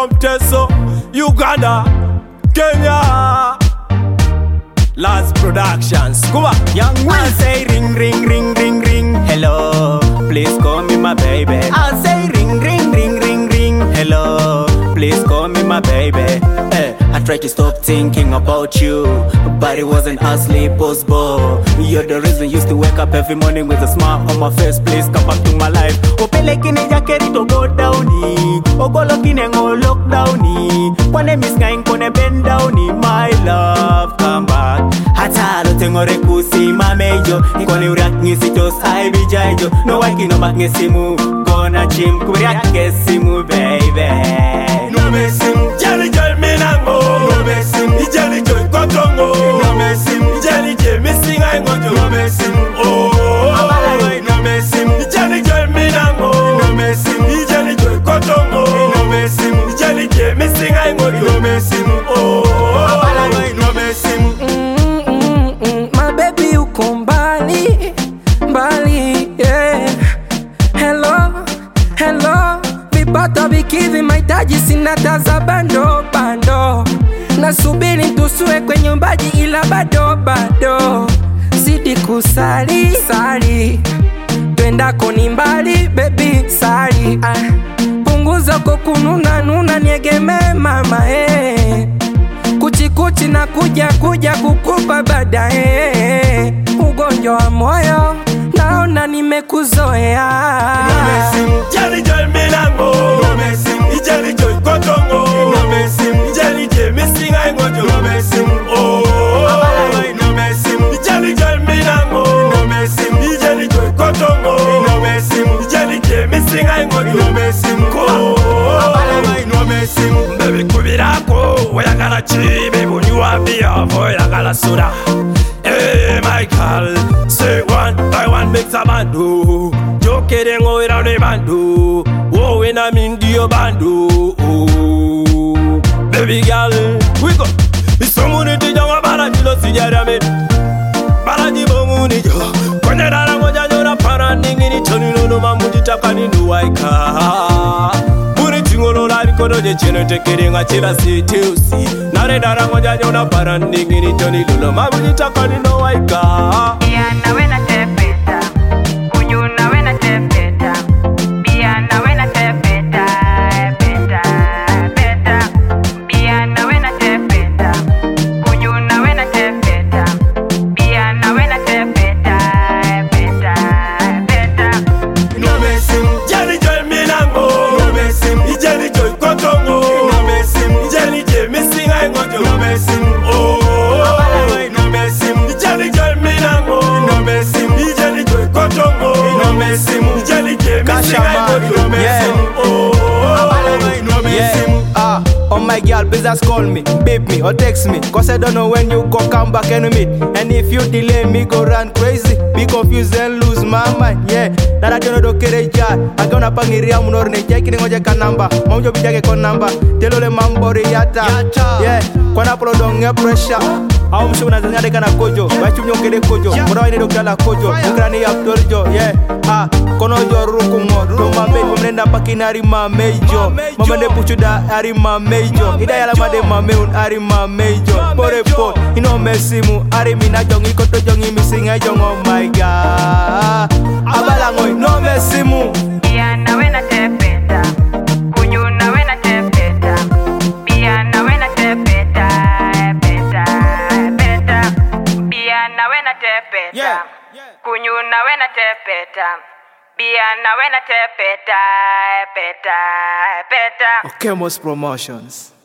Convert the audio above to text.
from Teso, Uganda, Kenya. Last Productions, come on. Young I Will. say ring, ring, ring, ring, ring. Hello, please call me my baby. I say ring, ring, ring, ring, ring. Hello, please call me my baby. I tried to stop thinking about you, but it wasn't asleep possible. You're the reason used to wake up every morning with a smile on my face. Please come back to my life. Opelekine jakeri to go downy. Ogolokine ngo lockdowny. Kwane misgain kone bend downy. My love, come back. Hata lo tengore kusi mamejo. Ikone urak ngisitos I be jaijo. No waki no mak ngisimu. Gonna chim kuriak ngisimu baby. No mesim, jali jol minango. No mesim, ijali jol kotongo. No mesim, ijali je missing I ngojo. No mesim, oh. No mesim, ijali jol minango. No mesim, ijali jol kotongo. No mesim, ijali je missing I ngojo. No mesim, oh. No mesim. My baby uko mbali, mbali, yeah. Hello, hello. Vipata vikivi mahitaji sina taza bando. Nasubiri tusue kwenye mbaji ila bado. Zidi kusali, sali. Twendako ni mbali, baby, sali. Punguza kukununa niegeme mama, Kuchikuchi na kuja kukupa baadaye. Ugonjwa wa moyo naona nimekuzoea. No mesim, jali jol minango. No mesim, ijali jol kotongo. No mesim, ijali je missing I ngojo. No mesim, oh. No mesim, ijali jol minango. No mesim, ijali jol kotongo. No mesim, ijali je missing I ngojo. No mesim, oh. No mesim, baby kubirako. Oyagala chi, baby unywa bia, oyagala soda. Hey, my girl, say one by one makes a bando. Jokere ngoira ne bando. Oh, when I'm in the bando. Oh, baby girl, we go. Isomuni tijanga barajilo sijara med. Baraji bomuni jo. Kwenye dara moja jona para ningini choni no mamuji takani nuwaika. Buni tingolo la bikono je chino tekere nga chila sitiusi. Nare dara moja jona para ningini choni no mamuji takani nuwaika. Biana wena tepeta, kunyuna wena tepeta. Biana wena tepeta, peta. Biana wena tepeta, kunyuna wena tepeta. Biana wena tepeta, peta. No mesim, jali jol minango. No mesim, ijali jol kotongo. No mesim, ijali je missing I ngojo. No mesim, oh. No mesim, ijali jol minango. No mesim, ijali jol kotongo. No mesim, ijali je missing I ngojo. No mesim, oh. No mesim. Oh my girl, please just call me, beep me or text me, cause I don't know when you go come back and meet. And if you delay me, go run crazy, be confused and lose my mind, yeah. Nara jono do kere jar, agona pangiria munor ne check ni ngoja ka number, mamjo bijage kon number, telole mambori yata, yeah. Kwana polo donge pressure, au mshuna zanyade kana kojo, bachu nyongere kojo, mura ine dokala kojo, ukrani aptorjo, yeah. Kono joru kumo, do mambe mnenda pakinari mamejo, mamande puchuda ari mamejo, ida yala made mameun ari mamejo, pore po, ino mesimu ari mina jongi koto jongi missing I jong, oh my god. Abalangoy no mesimu. Biana wena tepeta, kunyuna wena tepeta. Biana wena tepeta, peta. Biana wena tepeta, kunyuna wena tepeta. Biana wena tepeta, peta. Okay, most promotions.